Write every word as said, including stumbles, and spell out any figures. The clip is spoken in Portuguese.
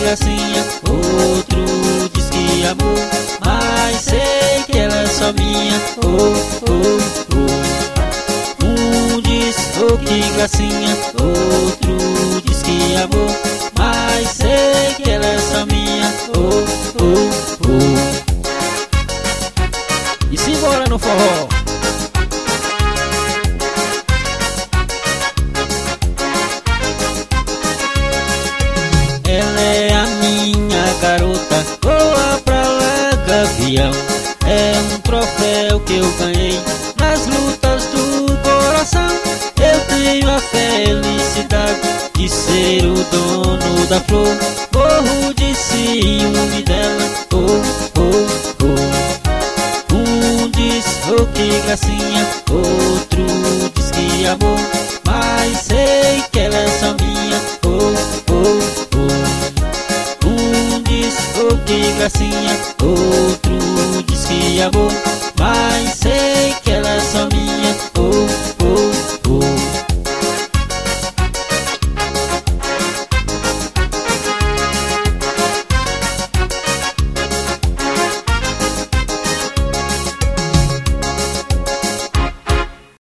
gracinha. Outro diz que amor, mas sei que ela é só minha. Oh, oh, oh. Um diz, oh que gracinha. Outro diz que amor, mas sei que ela é só minha. Oh, oh, oh. E simbora no forró. Ela é a minha garota, voa pra lá, gavião. É um troféu que eu ganhei nas lutas do coração. Eu tenho a felicidade de ser o dono da flor. Morro de ciúme dela, oh, oh, oh. Um diz, oh que gracinha.